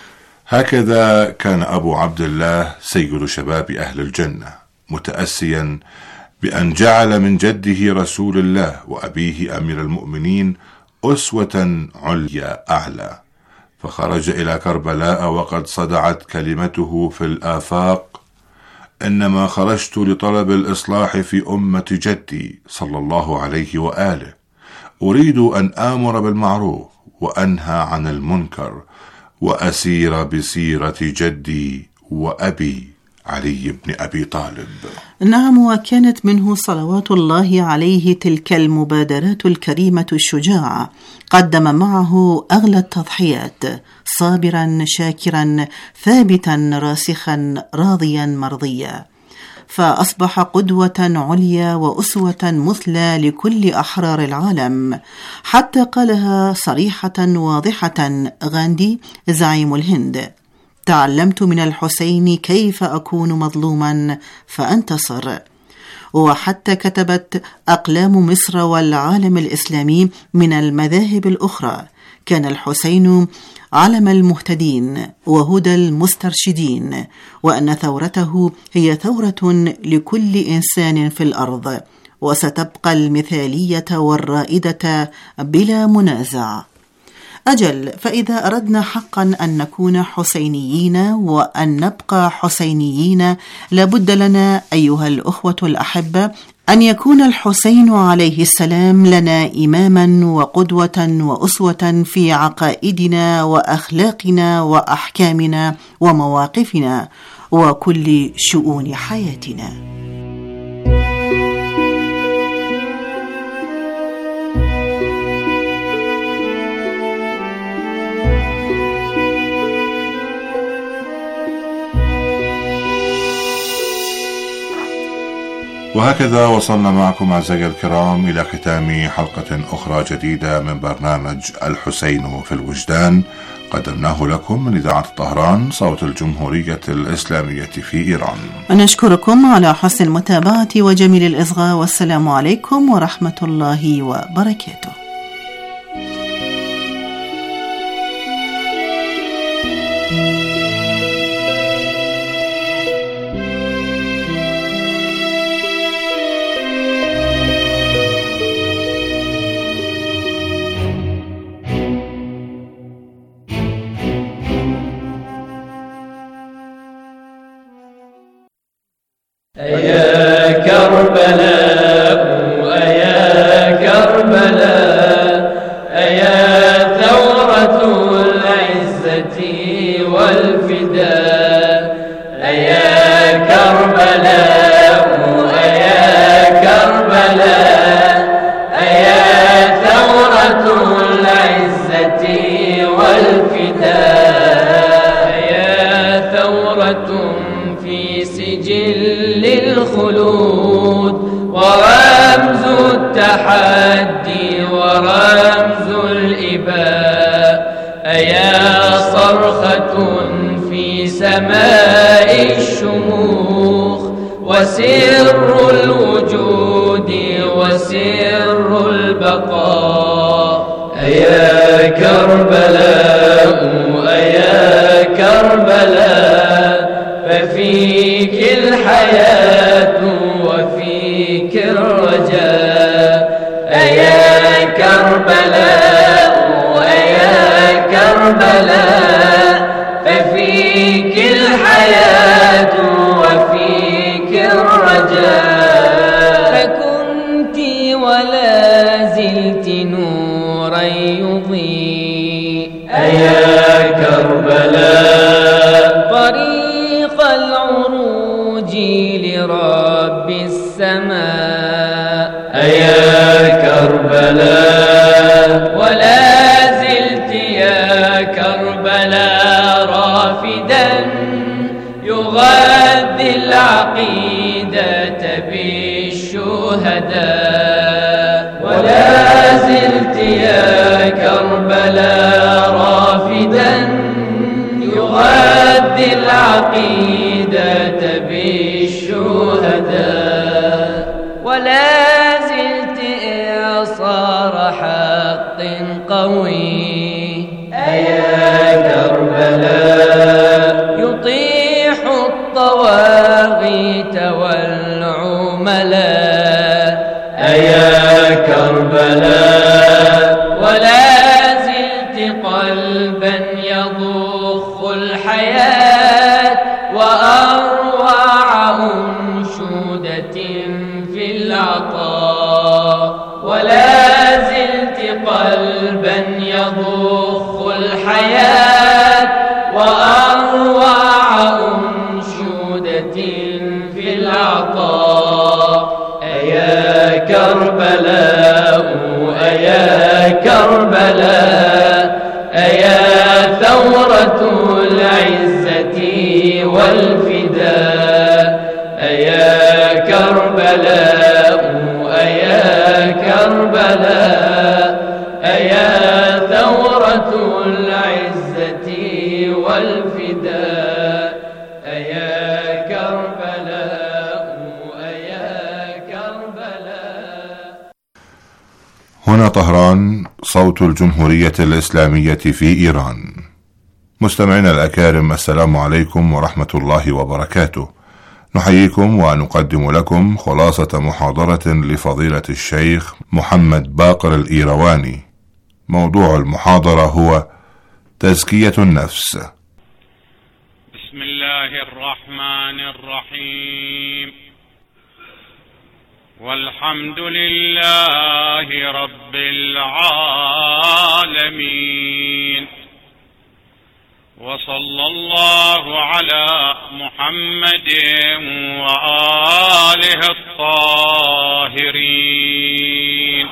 هكذا كان أبو عبد الله سيد شباب أهل الجنة، متأسيا بأن جعل من جده رسول الله وأبيه أمير المؤمنين أسوة عليا أعلى، فخرج إلى كربلاء وقد صدعت كلمته في الآفاق: إنما خرجت لطلب الإصلاح في أمة جدي صلى الله عليه وآله، أريد أن آمر بالمعروف وأنهى عن المنكر وأسير بسيرة جدي وأبي علي بن أبي طالب. نعم، وكانت منه صلوات الله عليه تلك المبادرات الكريمة الشجاعة، قدم معه أغلى التضحيات، صابرا شاكرا ثابتا راسخا راضيا مرضيا، فأصبح قدوة عليا وأسوة مثلى لكل أحرار العالم، حتى قالها صريحة واضحة غاندي زعيم الهند: تعلمت من الحسين كيف أكون مظلوما فأنتصر. وحتى كتبت أقلام مصر والعالم الإسلامي من المذاهب الأخرى: كان الحسين علم المهتدين وهدى المسترشدين، وأن ثورته هي ثورة لكل إنسان في الأرض، وستبقى المثالية والرائدة بلا منازع. أجل، فإذا أردنا حقا أن نكون حسينيين وأن نبقى حسينيين، لابد لنا أيها الأخوة الأحبة أن يكون الحسين عليه السلام لنا إماما وقدوة وأسوة في عقائدنا وأخلاقنا وأحكامنا ومواقفنا وكل شؤون حياتنا. وهكذا وصلنا معكم أعزائي الكرام إلى ختام حلقة أخرى جديدة من برنامج الحسين في الوجدان، قدمناه لكم من إذاعة طهران صوت الجمهورية الإسلامية في إيران. نشكركم على حسن المتابعة وجميل الإصغاء، والسلام عليكم ورحمة الله وبركاته. أيا كربلاء أيا كربلاء أيا ثورة العزة والفداء أيا كربلاء أيا كربلاء أيا في سماء الشموخ وسر الوجود وسر البقاء. أيا كربلاء أيا كربلاء ففيك الحياة وفيك الرجاء. أيا كربلاء أيا كربلاء ففيك الحياة وفيك الرجاء. فكنت ولا زلت نورا يضيء. أيا كربلاء طريق العروج لرب السماء. أيا كربلاء ولا زلت يا كربلاء رافدا يغذي العقيدة بالشهداء. ولا زلت يا كربلاء رافدا يغذي العقيدة بالشهداء. ولا زلت إعصار حق قوي. أيا كربلاء يطيح الطواغيت والعملاء. أيا كربلاء ولا زلت قلبا يضخ الحياة وأروع أنشودة في العطاء. ولا زلت قلبا يضخ الحياة وأروع أنشودة في العطاء. أيا كربلاء أيا كربلاء أيا ثورة العزة والفداء. أيا كربلاء أيا كربلاء أيا ثورة العزة والفداء. أيا كربلاء أيا كربلاء. هنا طهران، صوت الجمهورية الإسلامية في إيران. مستمعينا الأكارم، السلام عليكم ورحمة الله وبركاته. نحييكم ونقدم لكم خلاصة محاضرة لفضيلة الشيخ محمد باقر الإيرواني. موضوع المحاضرة هو تزكية النفس. بسم الله الرحمن الرحيم. والحمد لله رب العالمين، وصلى الله على محمد وآله الطاهرين.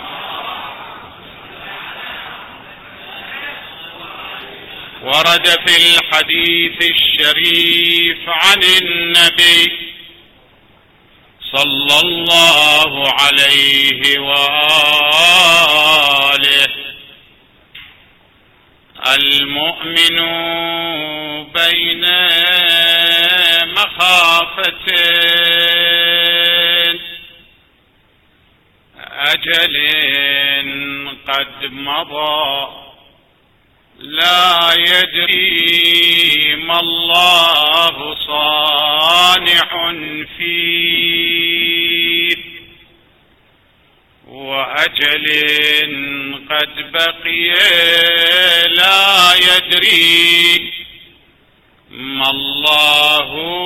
ورد في الحديث الشريف عن النبي صلى الله عليه وآله: المؤمن بين مخافتين، أجل قد مضى لا يدري ما الله صانع فيه، وأجل قد بقي لا يدري ما الله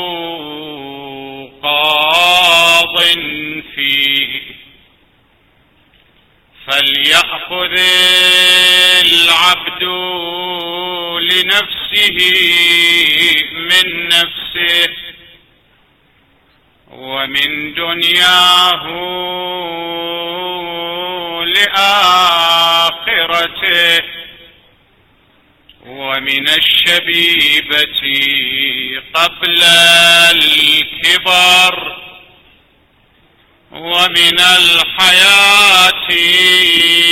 قاض فيه. فليأخذ العبد لنفسه من نفسه ومن دنياه لآخرته، ومن الشبيبة قبل الكبر، ومن الحياة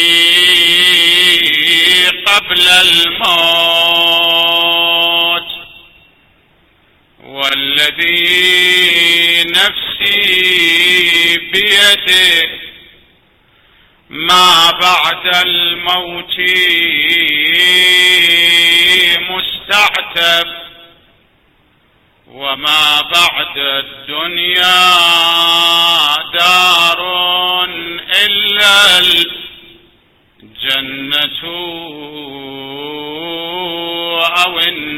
قبل الموت، والذي نفسي بيده ما بعد الموت مستعتب وما بعد الدنيا دار إلا الجنة أو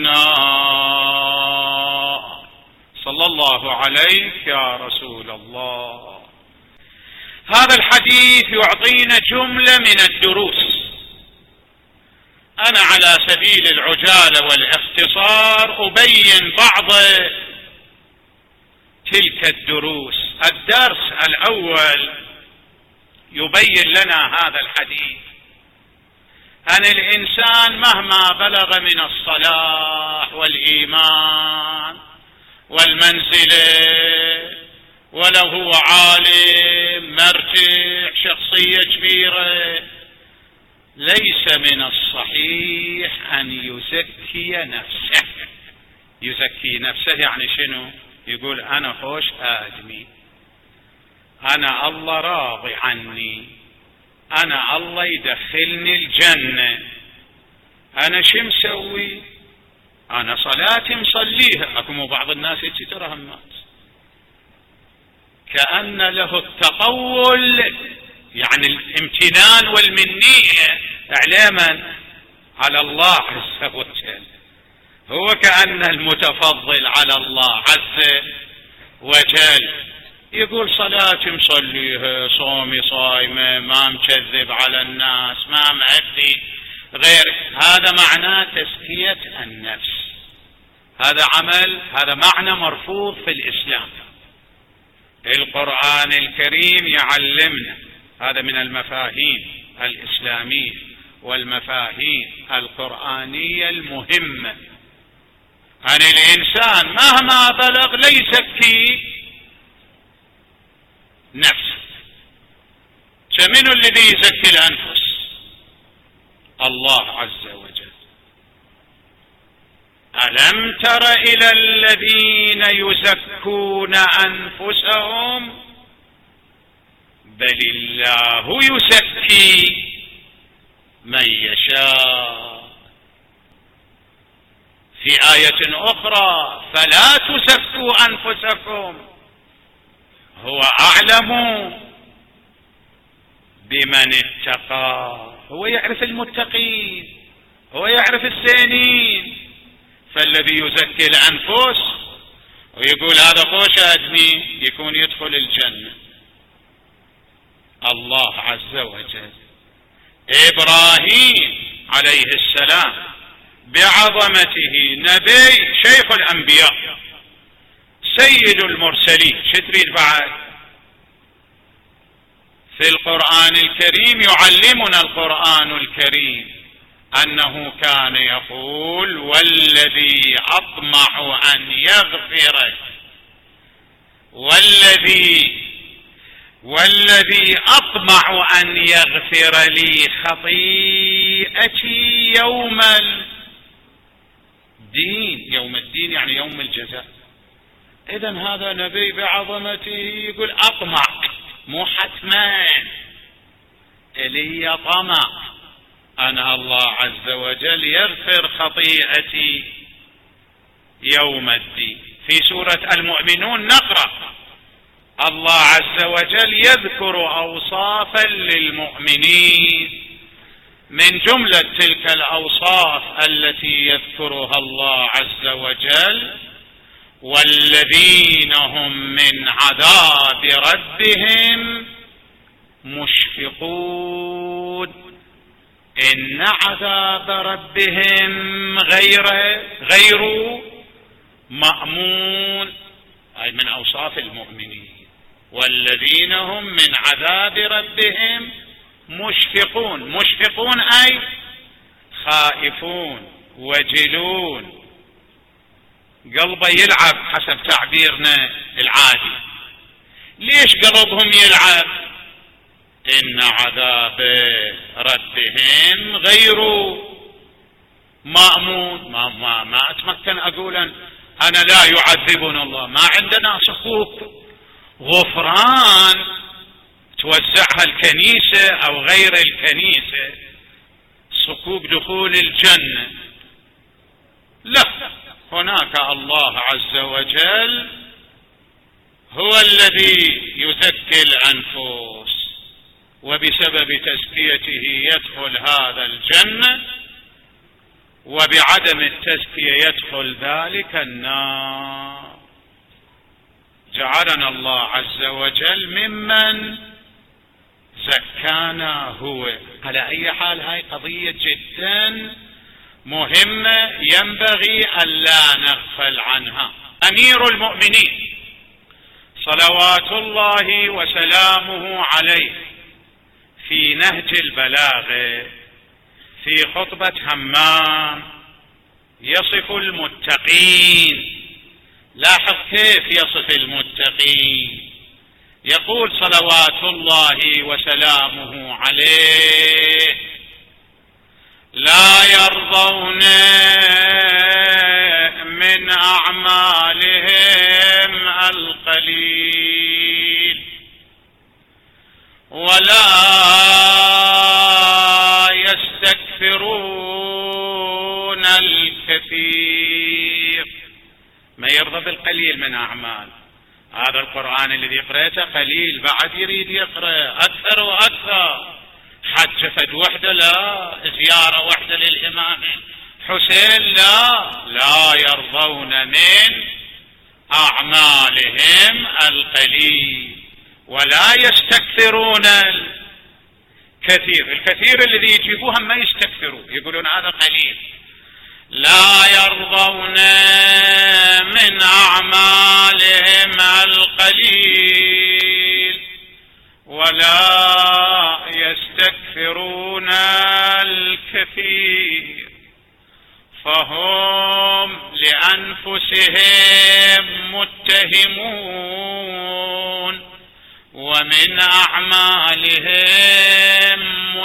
النار. صلى الله عليك يا رسول الله. هذا الحديث يعطينا جملة من الدروس. أنا على سبيل العجالة والاختصار أبين بعض تلك الدروس. الدرس الأول يبين لنا هذا الحديث أن الإنسان مهما بلغ من الصلاح والإيمان والمنزلة ولو هو عالم مرجع شخصية كبيرة، ليس من الصحيح أن يزكي نفسه. يزكي نفسه يعني شنو؟ يقول أنا خوش آدمي، أنا الله راضي عني، أنا الله يدخلني الجنة، أنا شو مسوي؟ أنا صلاتي مصليها. أكو بعض الناس يترهمات كأن له التقول، يعني الامتنان والمنية على من؟ على الله عز وجل. هو كأن المتفضل على الله عز وجل يقول صلاتي مصليها، صومي صايمة، ما مكذب على الناس، ما معدي غير. هذا معناه تزكية النفس، هذا عمل، هذا معنى مرفوض في الإسلام. القرآن الكريم يعلمنا، هذا من المفاهيم الإسلامية والمفاهيم القرآنية المهمة، أن الإنسان مهما بلغ لا يزكي نفسه. فمن الذي يزكي الأنفس؟ الله عز وجل. ألم تر إلى الذين يزكون أنفسهم بل الله يزكي من يشاء. في آية أخرى فلا تزكوا أنفسكم هو أعلم بمن اتقى. هو يعرف المتقين، هو يعرف الزينين. فالذي يزكي الأنفس ويقول هذا خوش آدمي يكون يدخل الجنة. الله عز وجل. إبراهيم عليه السلام بعظمته نبي شيخ الأنبياء سيد المرسلين، شو تريد بعد؟ في القرآن الكريم يعلمنا القرآن الكريم أنه كان يقول والذي أطمع أن يغفر والذي والذي أطمع أن يغفر لي خطيئتي يوم الدين. يوم الدين يعني يوم الجزاء. إذن هذا نبي بعظمته يقول أطمع، مو حتما، إلي طمع أن الله عز وجل يغفر خطيئتي يوم الدين. في سورة المؤمنون نقرأ الله عز وجل يذكر أوصافا للمؤمنين. من جملة تلك الأوصاف التي يذكرها الله عز وجل والذين هم من عذاب ربهم مشفقون. إن عذاب ربهم غير غير مأمون، أي من أوصاف المؤمنين. والذين هم من عذاب ربهم مشفقون. مشفقون أي خائفون وجلون، قلبه يلعب حسب تعبيرنا العادي. ليش قلبهم يلعب؟ إن عذاب ربهم غير مأمون. ما, ما, ما أتمكن أقول أنا لا يعذبنا الله. ما عندنا صكوك غفران توزعها الكنيسة أو غير الكنيسة، صكوك دخول الجنة، لا، هناك الله عز وجل هو الذي يزكي الأنفس، وبسبب تزكيته يدخل هذا الجنة، وبعدم التزكية يدخل ذلك النار. جعلنا الله عز وجل ممن زكانا هو. على أي حال هاي قضية جدا مهمة ينبغي ألا نغفل عنها. أمير المؤمنين صلوات الله وسلامه عليه في نهج البلاغة في خطبة همام يصف المتقين. لاحظ كيف يصف المتقين، يقول صلوات الله وسلامه عليه: لا يرضون من أعمالهم القليل ولا يستكثرون الكثير. ما يرضى بالقليل من أعمال. هذا القرآن الذي قرأته قليل، بعد يريد يقرأ أكثر وأكثر. حج فد وحده لا، زيارة وحده للإمام حسين لا. لا يرضون من أعمالهم القليل ولا يستكثرون الكثير. الكثير الذي يجيبوها ما يستكثروا، يقولون هذا قليل. لا يرضون من أعمالهم القليل ولا يستكثرون الكثير، فهم لأنفسهم متهمون ومن أعمالهم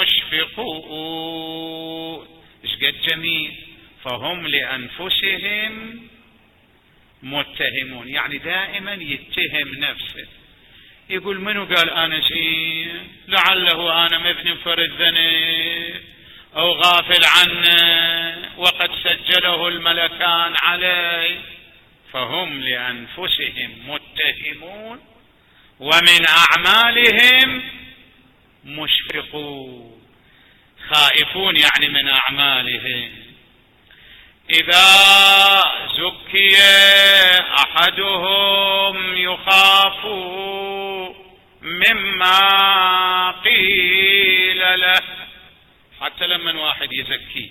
مشفقون. إيش قد جميل، فهم لأنفسهم متهمون، يعني دائما يتهم نفسه، يقول منو قال أنا زين، لعله أنا مذنب فرد ذنب أو غافل عنه وقد سجله الملكان علي. فهم لأنفسهم متهمون ومن أعمالهم مشفقون، خائفون يعني من أعمالهم. إذا زكي أحدهم يخاف مما قيل له. حتى لما واحد يزكي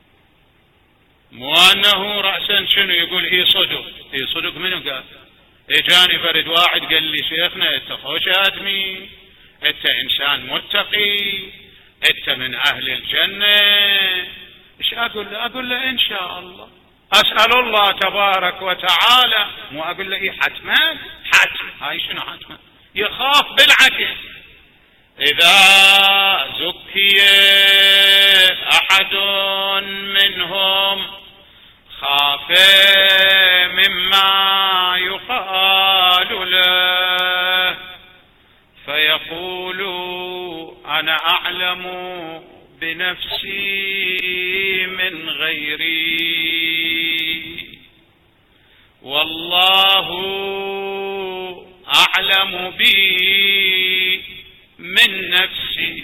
مو أنه رأسا شنو يقول إيه صدق، إيه صدق منو قال؟ إجاني فرد واحد قال لي شيخنا أنت خوش آدمي، أنت إنسان متقي، أنت من أهل الجنة. إيش أقول له؟ أقول له إن شاء الله، أسأل الله تبارك وتعالى، مو أقول له إيه حتما حتما. هاي شنو حتما؟ يخاف بالعكس. إذا زكي أحد منهم خاف مما يقال له فيقول أنا أعلم بنفسي من غيري والله أعلم بي من نفسه.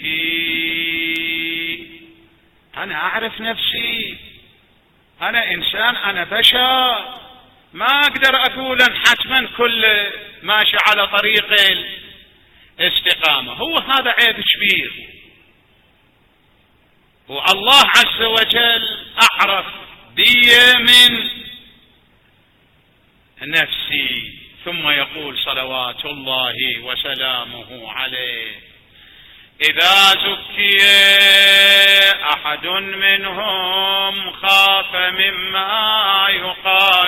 أنا أعرف نفسي، أنا إنسان، أنا بشر، ما أقدر أقول حتما كل ماشي على طريق الاستقامة. هو هذا عيب كبير، والله عز وجل أعرف بي من نفسي. ثم يقول صلوات الله وسلامه عليه: إذا زكي أحد منهم خاف مما يقال